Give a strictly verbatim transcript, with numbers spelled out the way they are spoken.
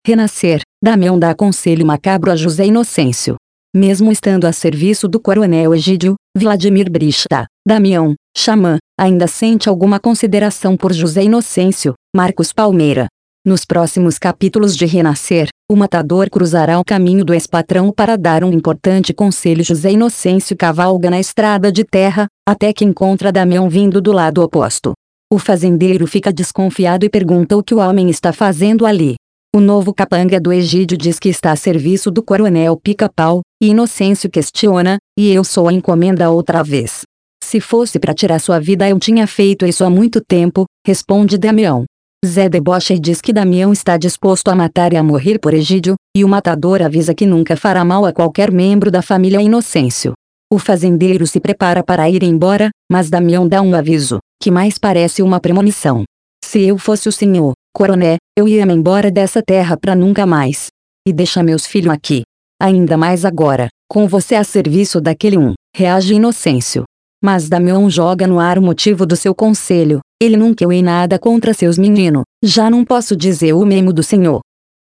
Renascer, Damião dá conselho macabro a José Inocêncio. Mesmo estando a serviço do coronel Egídio, Vladimir Brista, Damião, xamã, ainda sente alguma consideração por José Inocêncio, Marcos Palmeira. Nos próximos capítulos de Renascer, o matador cruzará o caminho do ex-patrão para dar um importante conselho. José Inocêncio cavalga na estrada de terra, até que encontra Damião vindo do lado oposto. O fazendeiro fica desconfiado e pergunta o que o homem está fazendo ali. O novo capanga do Egídio diz que está a serviço do coronel Pica-Pau, e Inocêncio questiona: e eu sou a encomenda outra vez? Se fosse para tirar sua vida eu tinha feito isso há muito tempo, responde Damião. Zé debocha e diz que Damião está disposto a matar e a morrer por Egídio, e o matador avisa que nunca fará mal a qualquer membro da família Inocêncio. O fazendeiro se prepara para ir embora, mas Damião dá um aviso, que mais parece uma premonição. Se eu fosse o senhor, coroné, eu ia-me embora dessa terra pra nunca mais. E deixa meus filhos aqui. Ainda mais agora, com você a serviço daquele um, reage Inocêncio. Mas Damião joga no ar o motivo do seu conselho. Ele nunca eu em nada contra seus meninos, já não posso dizer o mesmo do senhor.